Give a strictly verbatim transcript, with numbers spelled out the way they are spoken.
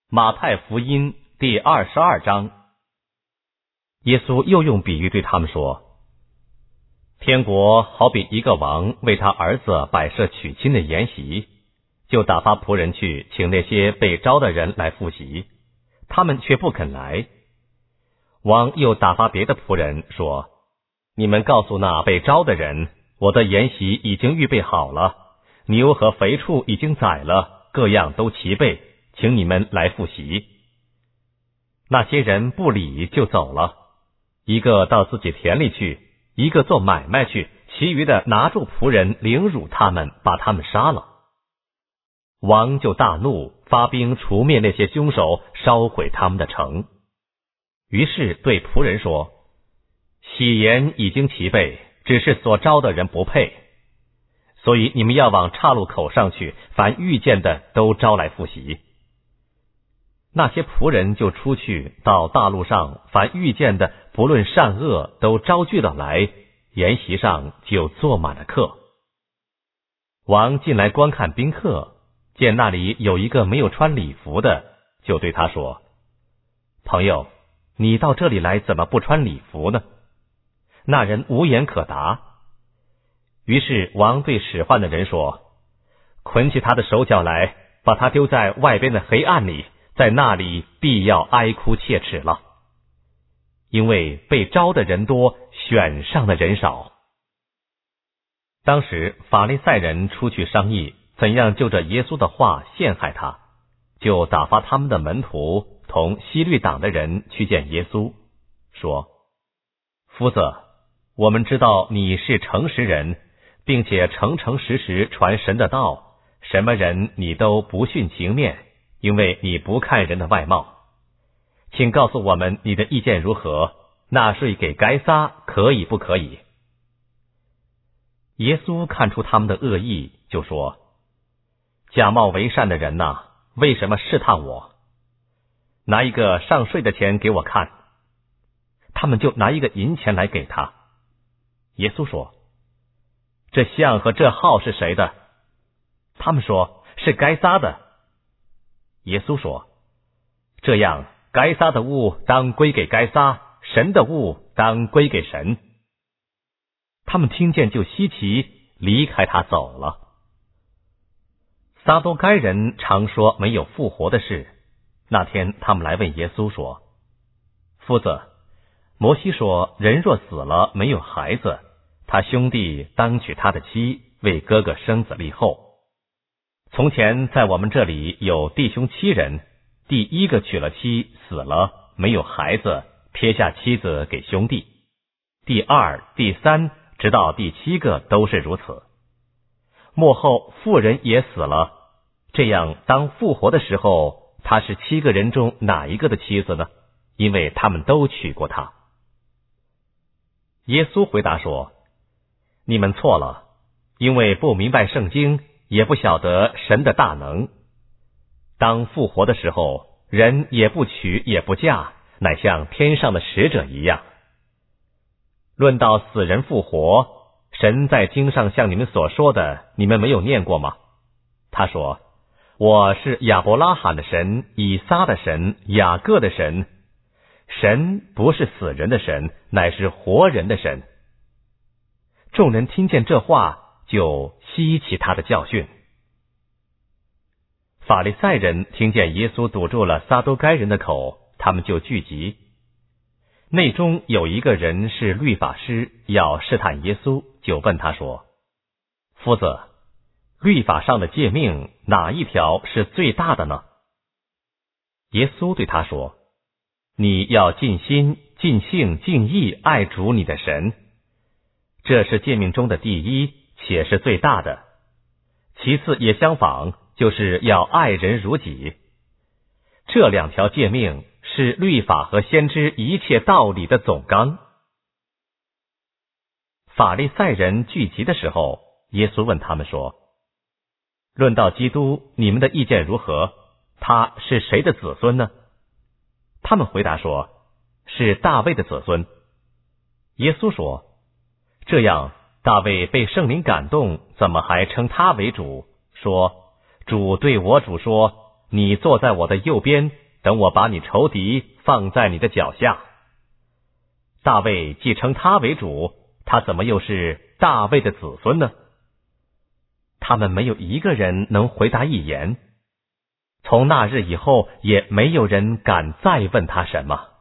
马太福音第二十二章，耶稣又用比喻对他们说：天国好比一个王为他儿子摆设娶亲的筵席，就打发仆人去请那些被招的人来赴席，他们却不肯来。王又打发别的仆人说：你们告诉那被招的人，我的筵席已经预备好了，牛和肥畜已经宰了，各样都齐备，请你们来赴席。那些人不理就走了，一个到自己田里去，一个做买卖去，其余的拿住仆人，凌辱他们，把他们杀了。王就大怒，发兵除灭那些凶手，烧毁他们的城。于是对仆人说：喜筵已经齐备，只是所招的人不配，所以你们要往岔路口上去，凡遇见的都招来赴席。那些仆人就出去到大路上，凡遇见的不论善恶都招聚了来，筵席上就坐满了客。王进来观看宾客，见那里有一个没有穿礼服的，就对他说：朋友，你到这里来怎么不穿礼服呢？那人无言可答。于是王对使唤的人说：捆起他的手脚来，把他丢在外边的黑暗里，在那里必要哀哭切齿了，因为被招的人多，选上的人少。当时法利赛人出去商议怎样就着耶稣的话陷害他，就打发他们的门徒同希律党的人去见耶稣，说：夫子，我们知道你是诚实人，并且诚诚实实传神的道，什么人你都不徇情面，因为你不看人的外貌。请告诉我们你的意见如何？纳税给该撒可以不可以？耶稣看出他们的恶意，就说：假冒为善的人哪，为什么试探我？拿一个上税的钱给我看。他们就拿一个银钱来给他。耶稣说：这像和这号是谁的？他们说：是该撒的。耶稣说：这样，该撒的物当归给该撒，神的物当归给神。他们听见就稀奇，离开他走了。撒都该人常说没有复活的事。那天他们来问耶稣说：夫子，摩西说人若死了没有孩子，他兄弟当娶他的妻，为哥哥生子立后。从前在我们这里有弟兄七人，第一个娶了妻，死了，没有孩子，撇下妻子给兄弟。第二、第三，直到第七个都是如此。末后妇人也死了，这样当复活的时候，他是七个人中哪一个的妻子呢？因为他们都娶过她。耶稣回答说：你们错了，因为不明白圣经，也不晓得神的大能。当复活的时候，人也不娶也不嫁，乃像天上的使者一样。论到死人复活，神在经上像你们所说的，你们没有念过吗？他说：我是亚伯拉罕的神，以撒的神，雅各的神。神不是死人的神，乃是活人的神。众人听见这话，就稀奇他的教训。法利赛人听见耶稣堵住了撒都该人的口，他们就聚集。内中有一个人是律法师，要试探耶稣，就问他说：夫子，律法上的诫命哪一条是最大的呢？耶稣对他说：你要尽心、尽性、尽意爱主你的神，这是诫命中的第一，且是最大的。其次也相仿，就是要爱人如己。这两条诫命是律法和先知一切道理的总纲。法利赛人聚集的时候，耶稣问他们说：论到基督，你们的意见如何？他是谁的子孙呢？他们回答说：是大卫的子孙。耶稣说：这样，大卫被圣灵感动，怎么还称他为主？说：主对我主说： 你坐在我的右边，等我把你仇敌放在你的脚下。”大卫既称他为主，他怎么又是大卫的子孙呢？他们没有一个人能回答一言。从那日以后，也没有人敢再问他什么。